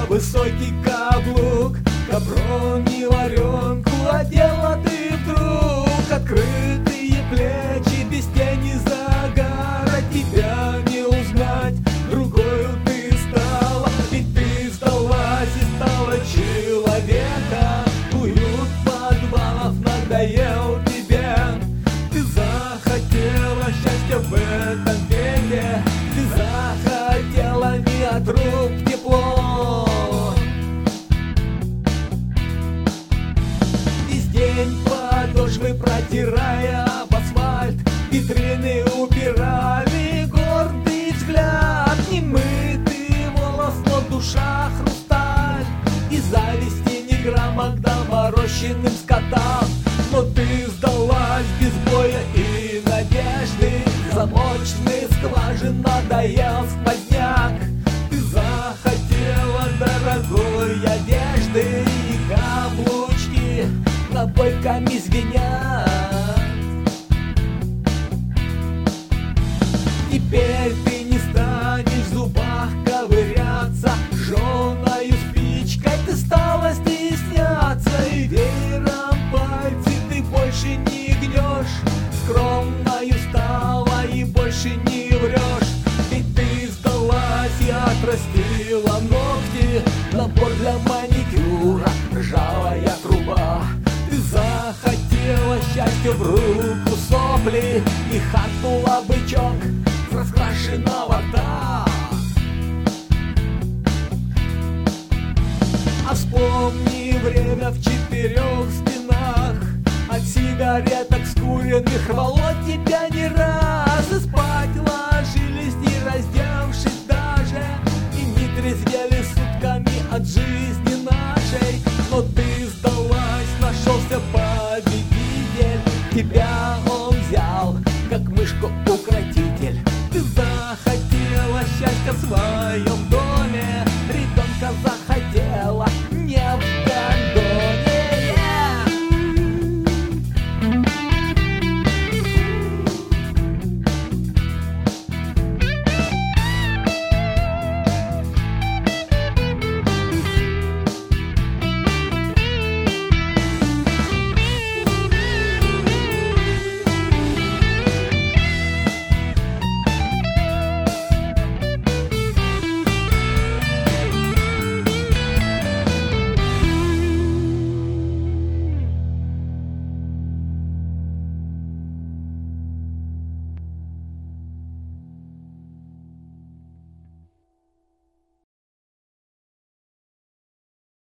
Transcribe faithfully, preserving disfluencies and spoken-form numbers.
высокий каблук, капрон и варенку одела ты вдруг. Открытые плечи, без тени загара, тебя не узнать, другою ты стала. Ведь ты сдалась и стала человека. Уют подвалов надоел тебе. Ты захотела счастья в этом веке. Ты захотела не от рук тепло. Весь день подошвы протирая об асфальт, витрины убирали гордый взгляд. Немытый волос, но душа хрусталь, и зависти ни грамма к доморощенным скотам. Но ты сдалась без боя и надежды. Замочный скважин надоел сквозняк. Ты захотела дорогой одежды, и каблучки набойками звенят. Теперь ты не станешь в зубах ковыряться, жжёною спичкой ты стала стесняться. И веером пальцы ты больше не гнешь, скромною стала и больше не врешь. Ведь ты сдалась и отрастила ногти, набор для маникюра, ржавая труба. Ты захотела счастья в руку, сопли и хапнула бычок с раскрашенного рта. А вспомни время в четырех стенах, от сигареток скуренных рвало тебя не раз. И спать ложились, не раздевшись даже, и не трезвели сутками от жизни нашей. Но ты сдалась, нашелся победитель, тебя он взял, как мышку укротитель. Ты захотела счастья в своем